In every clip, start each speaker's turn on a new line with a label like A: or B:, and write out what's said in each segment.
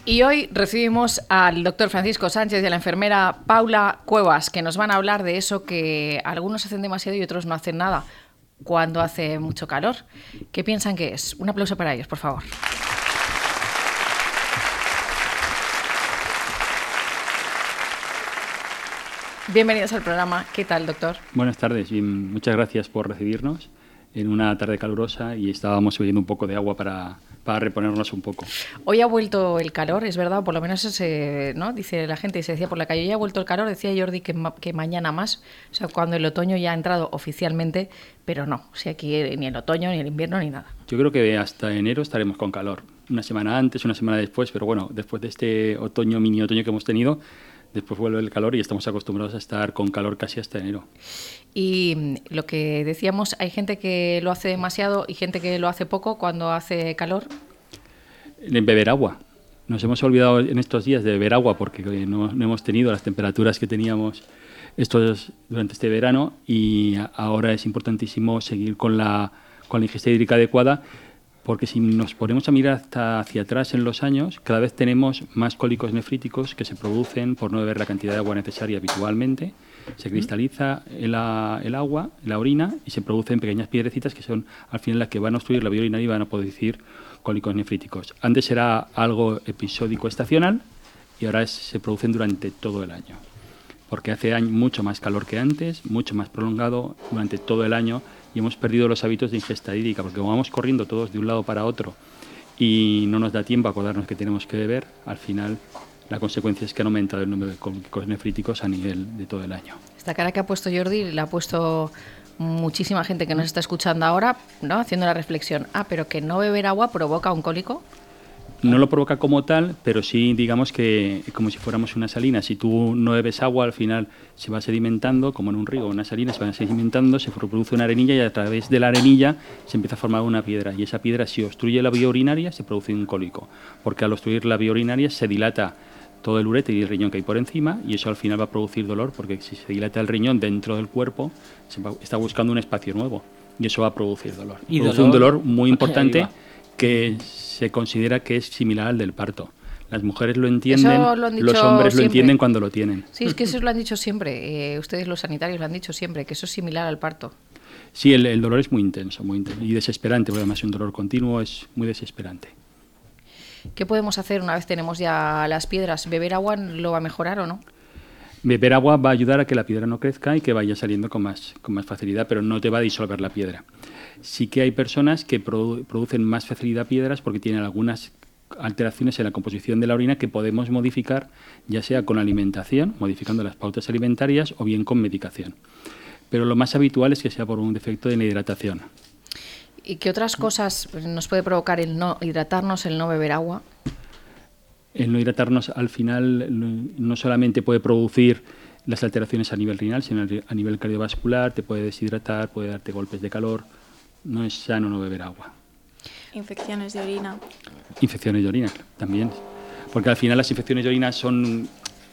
A: Y hoy recibimos al doctor Francisco Sánchez y a la enfermera Paula Cuevas, que nos van a hablar de eso que algunos hacen demasiado y otros no hacen nada cuando hace mucho calor. ¿Qué piensan que es? Un aplauso para ellos, por favor. Bienvenidos al programa. ¿Qué tal, doctor?
B: Buenas tardes y muchas gracias por recibirnos en una tarde calurosa y estábamos bebiendo un poco de agua para reponernos un poco.
A: Hoy ha vuelto el calor, es verdad, por lo menos ¿no? Dice la gente, y se decía por la calle, hoy ha vuelto el calor, decía Jordi que mañana más, o sea, cuando el otoño ya ha entrado oficialmente, pero no, o sea, aquí ni el otoño, ni el invierno, ni nada.
B: Yo creo que hasta enero estaremos con calor, una semana antes, una semana después, pero bueno, después de este otoño, mini otoño que hemos tenido, después vuelve el calor y estamos acostumbrados a estar con calor casi hasta enero.
A: Y lo que decíamos, hay gente que lo hace demasiado y gente que lo hace poco cuando hace calor.
B: Beber agua. Nos hemos olvidado en estos días de beber agua porque no hemos tenido las temperaturas que teníamos durante este verano y ahora es importantísimo seguir con la ingesta hídrica adecuada, porque si nos ponemos a mirar hacia atrás en los años, cada vez tenemos más cólicos nefríticos que se producen por no beber la cantidad de agua necesaria habitualmente. Se cristaliza el agua, la orina, y se producen pequeñas piedrecitas que son al final las que van a obstruir la vía urinaria y van a producir cólicos nefríticos. Antes era algo episódico estacional y ahora se producen durante todo el año, porque hace mucho más calor que antes, mucho más prolongado durante todo el año, y hemos perdido los hábitos de ingesta hídrica, porque como vamos corriendo todos de un lado para otro y no nos da tiempo a acordarnos que tenemos que beber, al final la consecuencia es que han aumentado el número de cólicos nefríticos a nivel de todo el año.
A: Esta cara que ha puesto Jordi la ha puesto muchísima gente que nos está escuchando ahora, ¿no? Haciendo la reflexión, pero que no beber agua provoca un cólico.
B: No lo provoca como tal, pero sí, digamos que como si fuéramos una salina. Si tú no bebes agua, al final se va sedimentando, como en un río, una salina, se va sedimentando, se produce una arenilla y a través de la arenilla se empieza a formar una piedra. Y esa piedra, si obstruye la vía urinaria, se produce un cólico. Porque al obstruir la vía urinaria se dilata todo el uréter y el riñón que hay por encima, y eso al final va a producir dolor, porque si se dilata el riñón dentro del cuerpo, está buscando un espacio nuevo, y eso va a producir dolor. Y produce un dolor muy importante que se considera que es similar al del parto. Las mujeres lo entienden, los hombres lo entienden cuando lo tienen.
A: Sí, es que eso lo han dicho siempre, ustedes los sanitarios lo han dicho siempre, que eso es similar al parto.
B: Sí, el dolor es muy intenso y desesperante, porque además un dolor continuo es muy desesperante.
A: ¿Qué podemos hacer una vez tenemos ya las piedras? ¿Beber agua lo va a mejorar o no?
B: Beber agua va a ayudar a que la piedra no crezca y que vaya saliendo con más facilidad, pero no te va a disolver la piedra. Sí que hay personas que producen más facilidad piedras porque tienen algunas alteraciones en la composición de la orina que podemos modificar, ya sea con alimentación, modificando las pautas alimentarias, o bien con medicación. Pero lo más habitual es que sea por un defecto de la hidratación.
A: ¿Y qué otras cosas nos puede provocar el no hidratarnos, el no beber agua?
B: El no hidratarnos al final no solamente puede producir las alteraciones a nivel renal, sino a nivel cardiovascular, te puede deshidratar, puede darte golpes de calor. No es sano no beber agua.
C: Infecciones de orina.
B: Infecciones de orina también, porque al final las infecciones de orina son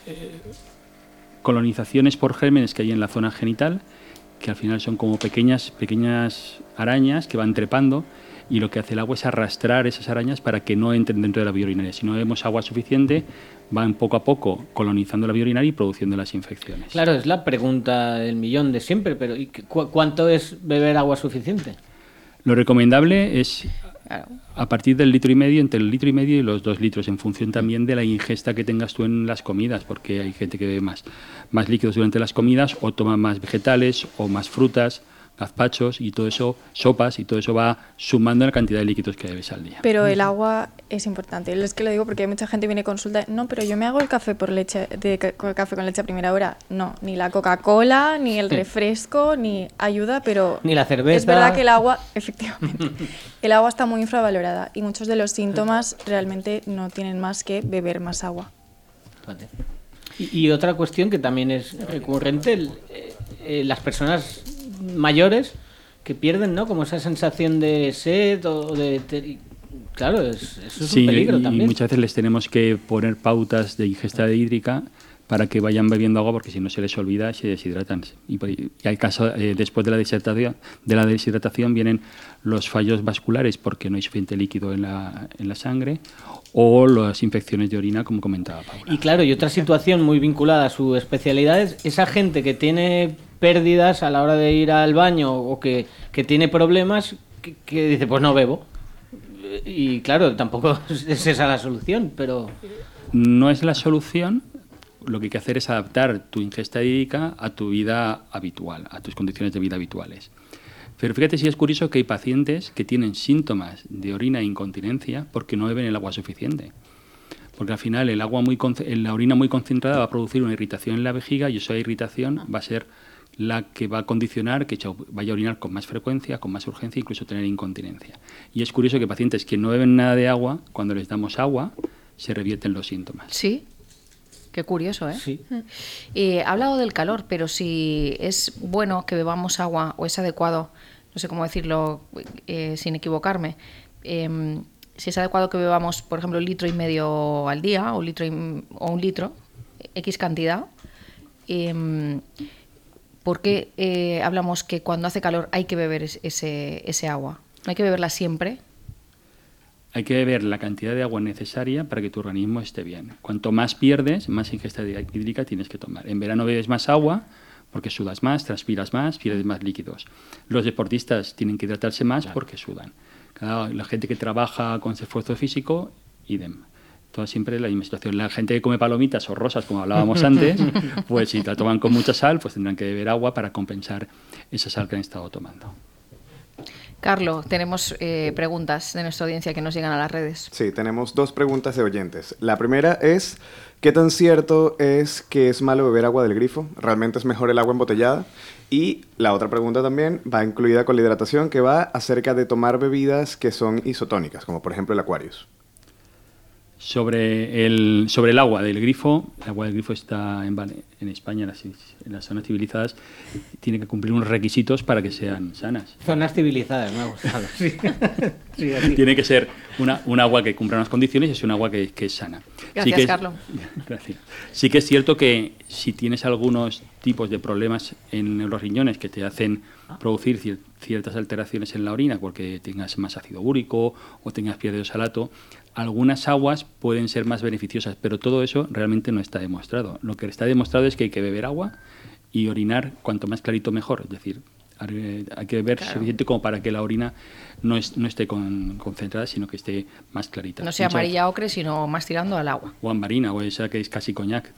B: colonizaciones por gérmenes que hay en la zona genital, que al final son como pequeñas arañas que van trepando, y lo que hace el agua es arrastrar esas arañas para que no entren dentro de la vía urinaria. Si no bebemos agua suficiente, van poco a poco colonizando la vía urinaria y produciendo las infecciones.
D: Claro, es la pregunta del millón de siempre, pero ¿cuánto es beber agua suficiente?
B: Lo recomendable es a partir del litro y medio, entre el litro y medio y los 2 litros, en función también de la ingesta que tengas tú en las comidas, porque hay gente que bebe más líquidos durante las comidas, o toma más vegetales o más frutas, gazpachos y todo eso, sopas, y todo eso va sumando la cantidad de líquidos que bebes al día.
C: Pero el agua es importante. Es que lo digo porque hay mucha gente que viene a consulta. No, pero yo me hago el café café con leche a primera hora. No, ni la Coca-Cola, ni el refresco, ni ayuda, pero
D: ni la cerveza.
C: Es verdad que el agua, efectivamente, el agua está muy infravalorada y muchos de los síntomas realmente no tienen más que beber más agua.
D: Y otra cuestión que también es recurrente, las personas mayores que pierden, ¿no? Como esa sensación de sed o de... Claro, eso es un peligro también.
B: Y muchas veces les tenemos que poner pautas de ingesta hídrica para que vayan bebiendo agua, porque si no se les olvida se deshidratan. Y hay casos, después de la deshidratación vienen los fallos vasculares porque no hay suficiente líquido en la sangre, o las infecciones de orina, como comentaba Paula.
D: Y claro, y otra situación muy vinculada a su especialidad es esa gente que tiene pérdidas a la hora de ir al baño o que tiene problemas, que dice, pues no bebo. Y claro, tampoco es esa la solución, pero...
B: No es la solución. Lo que hay que hacer es adaptar tu ingesta hídrica a tu vida habitual, a tus condiciones de vida habituales. Pero fíjate si es curioso que hay pacientes que tienen síntomas de orina e incontinencia porque no beben el agua suficiente. Porque al final la orina muy concentrada va a producir una irritación en la vejiga, y esa irritación va a ser la que va a condicionar que vaya a orinar con más frecuencia, con más urgencia, incluso tener incontinencia. Y es curioso que pacientes que no beben nada de agua, cuando les damos agua, se revierten los síntomas.
A: Sí. Qué curioso, ¿eh?
D: Sí.
A: Ha hablado del calor, pero si es bueno que bebamos agua, o es adecuado, no sé cómo decirlo sin equivocarme, si es adecuado que bebamos, por ejemplo, 1,5 litros al día, o un litro, X cantidad, ¿por qué hablamos que cuando hace calor hay que beber ese agua? ¿No hay que beberla siempre?
B: Hay que beber la cantidad de agua necesaria para que tu organismo esté bien. Cuanto más pierdes, más ingesta hídrica tienes que tomar. En verano bebes más agua porque sudas más, transpiras más, pierdes más líquidos. Los deportistas tienen que hidratarse más porque sudan. La gente que trabaja con esfuerzo físico, idem. Toda siempre la misma situación. La gente que come palomitas o rosas, como hablábamos antes, pues si la toman con mucha sal, pues tendrán que beber agua para compensar esa sal que han estado tomando.
A: Carlos, tenemos preguntas de nuestra audiencia que nos llegan a las redes.
E: Sí, tenemos 2 preguntas de oyentes. La primera es, ¿qué tan cierto es que es malo beber agua del grifo? ¿Realmente es mejor el agua embotellada? Y la otra pregunta también va incluida con la hidratación, que va acerca de tomar bebidas que son isotónicas, como por ejemplo el Aquarius.
B: Sobre el agua del grifo, el agua del grifo está en España, en las zonas civilizadas, tiene que cumplir unos requisitos para que sean sanas.
D: Zonas civilizadas, me ha gustado. Sí. Sí, así.
B: Tiene que ser un agua que cumpla unas condiciones y es un agua que es sana.
A: Gracias, Carlos.
B: Gracias. Sí que es cierto que si tienes algunos tipos de problemas en los riñones que te hacen producir ciertas alteraciones en la orina, porque tengas más ácido úrico o tengas pierde de oxalato, algunas aguas pueden ser más beneficiosas, pero todo eso realmente no está demostrado. Lo que está demostrado es que hay que beber agua y orinar cuanto más clarito mejor. Es decir, hay que beber suficiente como para que la orina no esté concentrada, sino que esté más clarita.
A: No sea amarilla ocre, sino más tirando al agua.
B: O ambarina, o esa que es casi coñac.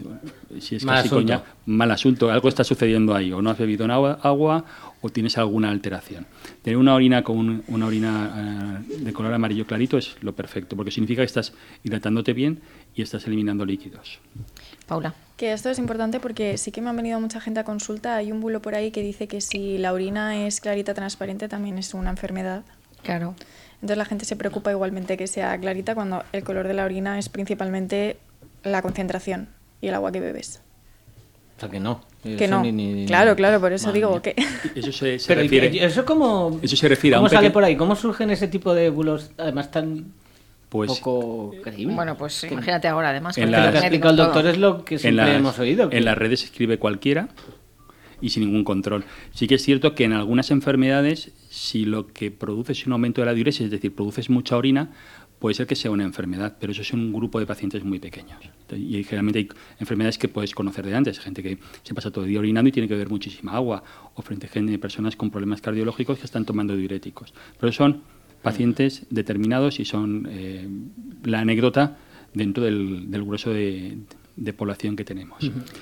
B: Si es
D: mal
B: casi
D: asunto.
B: coñac, mal asunto. Algo está sucediendo ahí. O no has bebido agua o tienes alguna alteración. Tener una orina con una orina de color amarillo clarito es lo perfecto, porque significa que estás hidratándote bien y estás eliminando líquidos.
A: Paula.
C: Que esto es importante porque sí que me han venido mucha gente a consulta. Hay un bulo por ahí que dice que si la orina es clarita, transparente, también es una enfermedad.
A: Claro.
C: Entonces la gente se preocupa igualmente que sea clarita cuando el color de la orina es principalmente la concentración y el agua que bebes.
D: O sea, que no.
C: Que
D: Eso
C: no.
D: ni-
C: Claro, por eso
D: Madre
C: digo
D: mía.
C: que...
B: Eso se
D: Pero
B: refiere...
D: eso como...
B: Eso se refiere a
D: ¿Cómo
B: un
D: sale
B: pequeño-
D: por ahí? ¿Cómo surgen ese tipo de bulos, además tan
B: Pues
D: poco creíbles?
A: Bueno, pues imagínate ahora, además.
B: En
A: con
B: la-
A: el
D: Lo que ha
A: internet y
D: explicado el
A: con
D: doctor
A: todo.
D: es lo que siempre hemos oído. que-
B: En las redes escribe cualquiera y sin ningún control. Sí que es cierto que en algunas enfermedades, si lo que produce es un aumento de la diuresis, es decir, produces mucha orina, puede ser que sea una enfermedad, pero eso es un grupo de pacientes muy pequeños. Y generalmente hay enfermedades que puedes conocer de antes, gente que se pasa todo el día orinando y tiene que beber muchísima agua, o frente a personas con problemas cardiológicos que están tomando diuréticos. Pero son pacientes determinados y son la anécdota dentro del grueso de población que tenemos.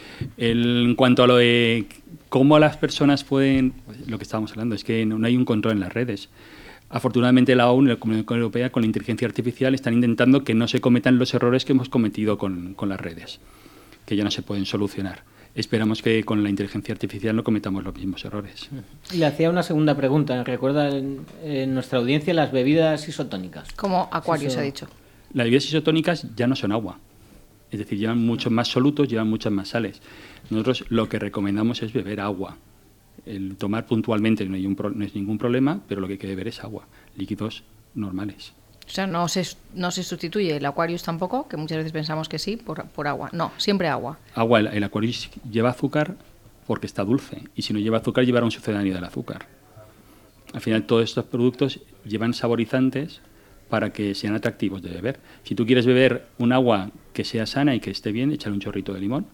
B: En cuanto a lo de cómo las personas pueden, pues, lo que estábamos hablando es que no hay un control en las redes. Afortunadamente la ONU y la Comunidad Europea con la inteligencia artificial están intentando que no se cometan los errores que hemos cometido con las redes, que ya no se pueden solucionar. Esperamos que con la inteligencia artificial no cometamos los mismos errores.
D: Y le hacía una segunda pregunta. Recuerda en nuestra audiencia las bebidas isotónicas.
A: Como Aquarius
D: Eso-
A: ha dicho.
B: Las bebidas isotónicas ya no son agua, es decir, llevan muchos más solutos, llevan muchas más sales. Nosotros lo que recomendamos es beber agua. El tomar puntualmente no es ningún problema, pero lo que hay que beber es agua, líquidos normales.
A: O sea, no se sustituye el Aquarius tampoco, que muchas veces pensamos que sí, por agua. No, siempre agua.
B: Agua, el Aquarius lleva azúcar porque está dulce. Y si no lleva azúcar, llevará un sucedáneo del azúcar. Al final, todos estos productos llevan saborizantes para que sean atractivos de beber. Si tú quieres beber un agua que sea sana y que esté bien, échale un chorrito de limón.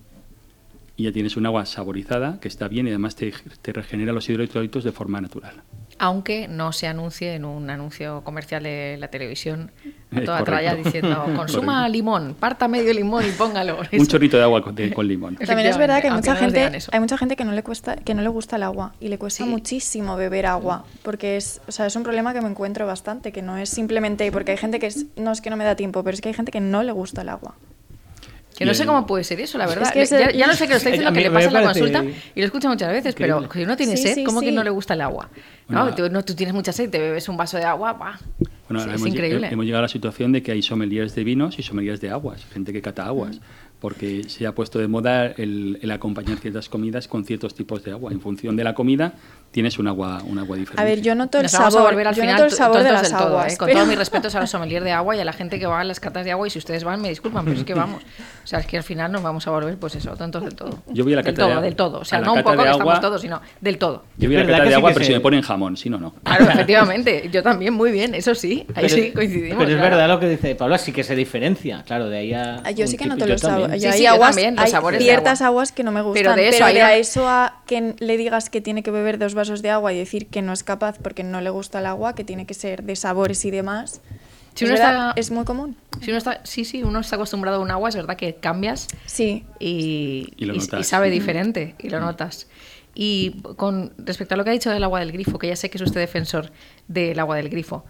B: Y ya tienes un agua saborizada que está bien y además te regenera los hidroelectrolitos de forma natural.
A: Aunque no se anuncie en un anuncio comercial de la televisión a toda
B: Correcto.
A: tralla diciendo consuma
B: Correcto.
A: limón, parta medio limón y póngalo.
B: Un chorrito de agua con limón.
C: También es verdad que
A: Aunque no nos digan eso.
C: hay mucha gente que no le gusta el agua y le cuesta
A: Sí.
C: muchísimo beber agua, porque es un problema que me encuentro bastante, que no es simplemente porque hay gente que no es que no me da tiempo, pero es que hay gente que no le gusta el agua.
A: Que no sé cómo puede ser eso, la verdad.
C: Es que es
A: ya,
C: el-
A: ya lo sé que lo está diciendo
D: A
A: que
D: mí
A: le
D: me
A: pasa en la
D: parece
A: consulta y lo escucha muchas veces, pero
D: increíble.
A: si uno tiene
C: Sí,
A: sed,
C: sí,
A: ¿cómo que
C: sí.
A: no le gusta el agua?
B: Bueno,
A: Tú tienes mucha sed, te bebes un vaso de agua, ¡buah!
B: Bueno,
A: Sí,
B: ahora
A: es increíble.
B: hemos llegado a la situación de que hay sommeliers de vinos y sommeliers de aguas, gente que cata aguas, porque se ha puesto de moda el acompañar ciertas comidas con ciertos tipos de agua. En función de la comida tienes un agua diferente.
C: A ver, yo noto el
A: Nos vamos a
C: sabor,
A: volver al
C: yo
A: final
C: noto el sabor de
A: tontos
C: las
A: del todo,
C: aguas.
A: Con
C: pero-
A: todos mis respetos a los sommeliers de agua y a la gente que va a las catas de agua, y si ustedes van, me disculpan, pero es que vamos. O sea, es que al final nos vamos a volver, pues eso, tontos del todo.
B: Yo voy a la
A: del
B: cata de
A: todo,
B: agua-
A: del todo. O sea,
B: a la
A: no un
B: cata
A: poco
B: de
A: que estamos
B: agua-
A: todos, sino del todo.
B: Yo voy a la
D: Es verdad
B: cata
D: que
B: de
D: sí
B: agua,
D: que
B: pero si
D: se-
B: me ponen jamón, si no, no.
A: Claro, efectivamente. Yo también, muy bien, eso sí. Ahí sí coincidimos.
D: Pero es
A: claro.
D: verdad lo que dice Pablo, sí que se diferencia, claro, de ahí a...
C: Yo
D: un
C: sí que
D: tipo-
C: noto
D: yo
C: los sabores.
D: también.
A: Sí,
C: Hay
A: sí, yo
C: aguas,
A: también, los
C: hay
A: sabores de
C: ciertas
A: agua.
C: aguas que no me gustan,
A: Pero de eso hay
C: de
A: una-
C: a eso a que le digas que tiene que beber 2 vasos de agua y decir que no es capaz porque no le gusta el agua, que tiene que ser de sabores y demás,
A: Si
C: es,
A: uno
C: verdad,
A: está-
C: es muy común.
A: Si uno está, sí, uno está acostumbrado a un agua, es verdad que cambias
C: Sí.
A: y
B: Y lo notas.
A: sabe diferente y lo notas. Y con respecto a lo que ha dicho del agua del grifo, que ya sé que es usted defensor del agua del grifo,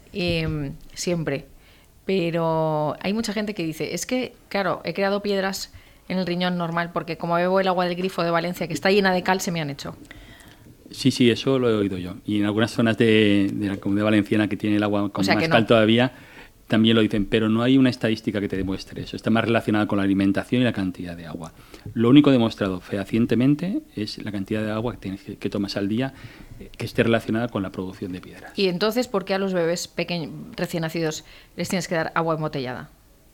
A: siempre, pero hay mucha gente que dice, es que, claro, he creado piedras en el riñón normal porque como bebo el agua del grifo de Valencia, que está llena de cal, se me han hecho.
B: Sí, eso lo he oído yo. Y en algunas zonas de la Comunidad Valenciana que tiene el agua con
A: O sea
B: más
A: que no.
B: cal todavía, también lo dicen, pero no hay una estadística que te demuestre eso. Está más relacionada con la alimentación y la cantidad de agua. Lo único demostrado fehacientemente es la cantidad de agua que tomas al día, que esté relacionada con la producción de piedras.
A: Y entonces, ¿por qué a los bebés pequeños, recién nacidos, les tienes que dar agua embotellada?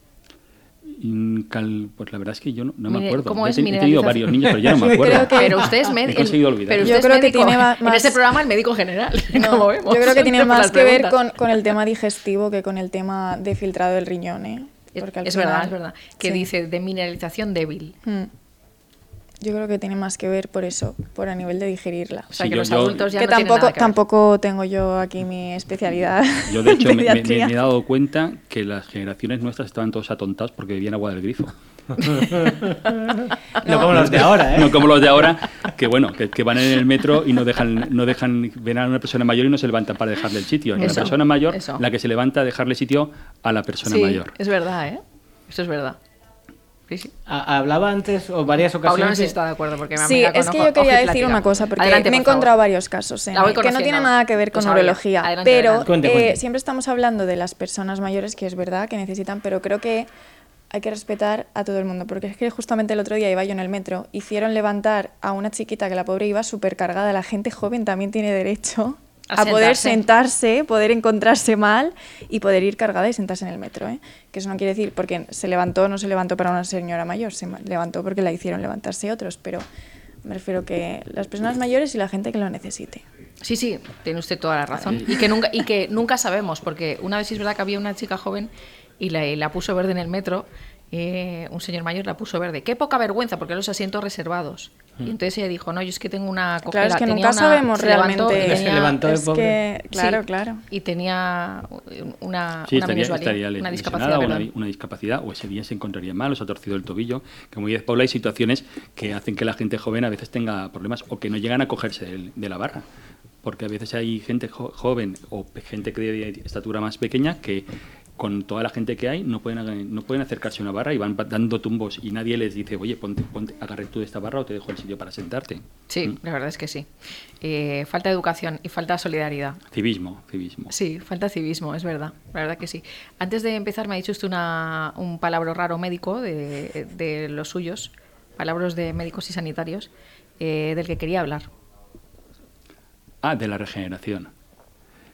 B: Pues la verdad es que yo no me
A: Mire,
B: acuerdo.
A: ¿cómo
B: He
A: es
B: tenido
A: mineralización?
B: varios niños, pero ya no me acuerdo.
C: Creo que-
A: Pero usted es
B: He
A: médico.
B: conseguido olvidar.
A: Pero
C: Yo
A: usted
C: creo
A: es
C: que
A: médico.
C: tiene
A: En
C: más-
A: este programa el médico general, como vemos.
C: Yo creo que tiene
A: Siempre
C: más
A: las
C: que ver
A: preguntas.
C: con el tema digestivo que con el tema de filtrado del riñón, ¿eh? Porque al
A: Es
C: final-
A: verdad, es verdad. Que
C: sí.
A: dice de mineralización débil.
C: Yo creo que tiene más que ver por eso, por a nivel de digerirla.
A: O sea,
B: Sí,
A: que
B: yo-
A: los
B: yo-
A: adultos ya
C: Que
A: no tienen nada que ver.
C: tampoco tengo yo aquí mi especialidad.
B: Yo, de hecho,
C: en
B: me
C: pediatría.
B: he dado cuenta que las generaciones nuestras estaban todos atontados porque bebían agua del grifo.
D: No como los de ahora, ¿eh?
B: No como los de ahora, que bueno, que van en el metro y no dejan ven a una persona mayor y no se levantan para dejarle el sitio. Es
A: Eso,
B: la persona mayor
A: eso.
B: la que se levanta a dejarle sitio a la persona
A: Sí,
B: mayor.
A: es verdad, ¿eh? Eso es verdad. Sí, sí.
D: Hablaba antes, o varias
A: Paula no
D: ocasiones...
A: sé si está de acuerdo porque me
C: Sí,
A: mira con
C: es que
A: ojo-
C: yo quería
A: ojo y
C: decir
A: platica.
C: una cosa, porque
A: Adelante,
C: me he
A: por favor.
C: encontrado varios casos
A: La voy
C: que no tienen
A: conociendo.
C: nada que ver con
A: Lo sabía.
C: urología,
A: Adelante,
C: pero
A: adelante.
D: Cuente.
C: siempre estamos hablando de las personas mayores, que es verdad que necesitan, pero creo que hay que respetar a todo el mundo, porque es que justamente el otro día iba yo en el metro, hicieron levantar a una chiquita que la pobre iba súper cargada, la gente joven también tiene derecho
A: A
C: a poder
A: sentarse.
C: sentarse, poder encontrarse mal y poder ir cargada y sentarse en el metro, ¿eh? Que eso no quiere decir porque se levantó, no se levantó para una señora mayor, levantó porque la hicieron levantarse otros, pero me refiero que las personas mayores y la gente que lo necesite.
A: Sí, sí, tiene usted toda la razón. Y que nunca sabemos, porque una vez sí es verdad que había una chica joven y la puso verde en el metro, un señor mayor la puso verde. Qué poca vergüenza, porque los asientos reservados. Y entonces ella dijo, no, yo es que tengo una cojera.
C: Claro, es que
A: Tenía
C: nunca
A: una-
C: sabemos
A: se levantó
C: realmente.
A: y
D: Se
A: tenía-
D: levantó el
C: Es
D: pobre.
C: que, claro,
A: Sí,
C: claro.
A: Y tenía una
B: Sí, estaría
A: minusvalía, una discapacidad.
B: lesionada o
A: perdón.
B: una discapacidad, o ese día se encontraría mal, o se ha torcido el tobillo. Como dice Paula, hay situaciones que hacen que la gente joven a veces tenga problemas o que no llegan a cogerse de la barra. Porque a veces hay gente joven o gente que de estatura más pequeña que con toda la gente que hay no pueden acercarse a una barra y van dando tumbos y nadie les dice, oye, ponte, agarre tú de esta barra o te dejo el sitio para sentarte.
A: Sí, la verdad es que sí. Falta educación y falta solidaridad.
B: Civismo.
A: Sí, falta civismo, es verdad, la verdad que sí. Antes de empezar me ha dicho usted un palabra raro médico de los suyos, palabras de médicos y sanitarios, del que quería hablar.
B: De la regeneración.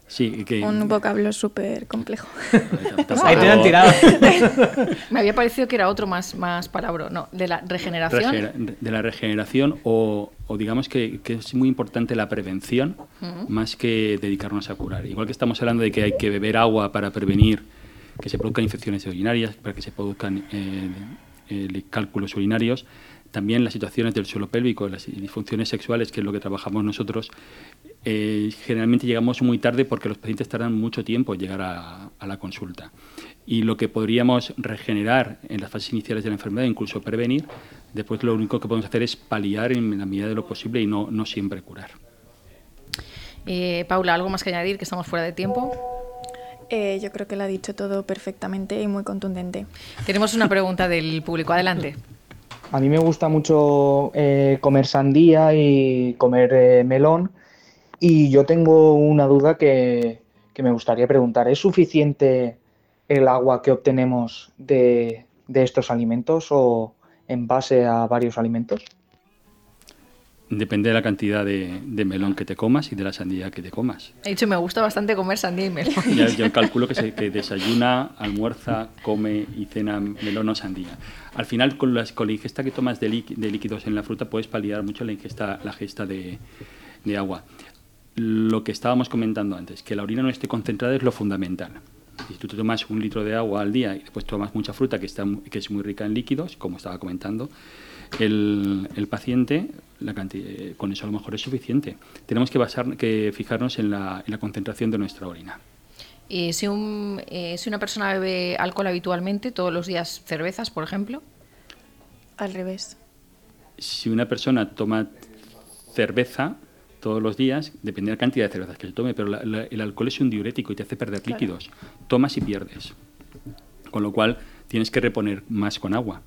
B: Sí, que...
C: Un vocablo súper complejo.
D: Ahí te han tirado.
A: Me había parecido que era otro más palabra. No, de la regeneración.
B: De la regeneración o digamos que es muy importante la prevención más que dedicarnos a curar. Igual que estamos hablando de que hay que beber agua para prevenir que se produzcan infecciones urinarias, para que se produzcan cálculos urinarios, también las situaciones del suelo pélvico, las disfunciones sexuales, que es lo que trabajamos nosotros, generalmente llegamos muy tarde porque los pacientes tardan mucho tiempo en llegar a la consulta. Y lo que podríamos regenerar en las fases iniciales de la enfermedad, incluso prevenir, después lo único que podemos hacer es paliar en la medida de lo posible y no siempre curar.
A: Paula, ¿algo más que añadir, que estamos fuera de tiempo?
C: Yo creo que lo ha dicho todo perfectamente y muy contundente.
A: Tenemos una pregunta del público. Adelante.
F: A mí me gusta mucho comer sandía y comer melón, y yo tengo una duda que me gustaría preguntar. ¿Es suficiente el agua que obtenemos de estos alimentos o en base a varios alimentos?
B: Depende de la cantidad de melón que te comas y de la sandía que te comas.
A: He dicho, me gusta bastante comer sandía y melón.
B: Yo calculo que desayuna, almuerza, come y cena melón o sandía. Al final, con la ingesta que tomas de líquidos en la fruta, puedes paliar mucho la gesta de agua. Lo que estábamos comentando antes, que la orina no esté concentrada, es lo fundamental. Si tú te tomas 1 litro de agua al día y después tomas mucha fruta que es muy rica en líquidos, como estaba comentando, el paciente, con eso a lo mejor es suficiente. Tenemos que fijarnos en la concentración de nuestra orina.
A: Y si una persona bebe alcohol habitualmente, todos los días cervezas, por ejemplo.
C: Al revés.
B: Si una persona toma cerveza todos los días, depende de la cantidad de cervezas que se tome, pero el alcohol es un diurético y te hace perder líquidos. Tomas y pierdes. Con lo cual tienes que reponer más con agua.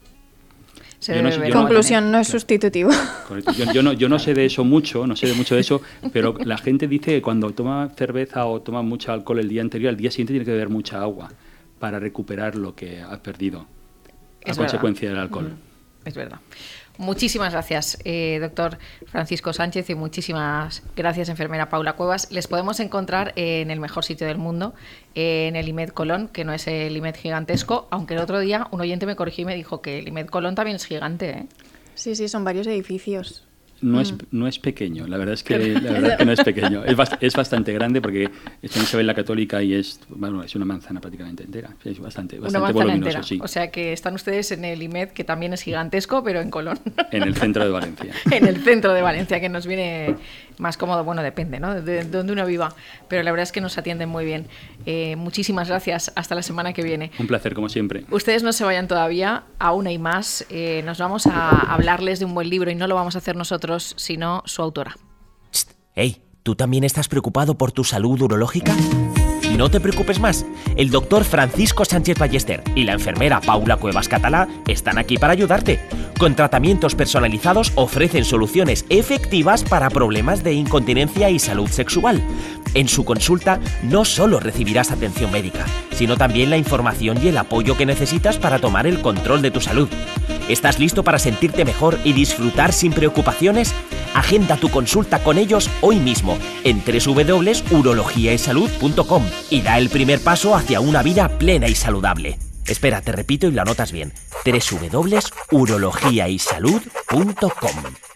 C: Conclusión, no es sustitutivo.
B: Correcto. Yo no sé de eso mucho, pero la gente dice que cuando toma cerveza o toma mucho alcohol el día anterior, al día siguiente tiene que beber mucha agua para recuperar lo que ha perdido a consecuencia del alcohol.
A: Es verdad. Muchísimas gracias, doctor Francisco Sánchez, y muchísimas gracias, enfermera Paula Cuevas. Les podemos encontrar en el mejor sitio del mundo, en el IMED Colón, que no es el IMED gigantesco, aunque el otro día un oyente me corrigió y me dijo que el IMED Colón también es gigante, ¿eh?
C: Sí, son varios edificios.
B: No es pequeño, la verdad es que no es pequeño. Es bastante grande porque está en Isabel la Católica y es una manzana prácticamente entera. Es bastante voluminoso, entera. Sí.
A: O sea que están ustedes en el IMED, que también es gigantesco, pero en Colón.
B: En el centro de Valencia.
A: En el centro de Valencia, que nos viene más cómodo. Bueno, depende, ¿no? De donde uno viva. Pero la verdad es que nos atienden muy bien. Muchísimas gracias. Hasta la semana que viene.
B: Un placer, como siempre.
A: Ustedes no se vayan todavía. Aún hay más. Nos vamos a hablarles de un buen libro y no lo vamos a hacer nosotros, sino su autora.
G: Hey, ¿tú también estás preocupado por tu salud urológica? No te preocupes más. El doctor Francisco Sánchez Ballester y la enfermera Paula Cuevas Catalá están aquí para ayudarte. Con tratamientos personalizados ofrecen soluciones efectivas para problemas de incontinencia y salud sexual. En su consulta no solo recibirás atención médica, sino también la información y el apoyo que necesitas para tomar el control de tu salud. ¿Estás listo para sentirte mejor y disfrutar sin preocupaciones? Agenda tu consulta con ellos hoy mismo en www.urologiaysalud.com y da el primer paso hacia una vida plena y saludable. Espera, te repito y lo anotas bien. www.urologiaysalud.com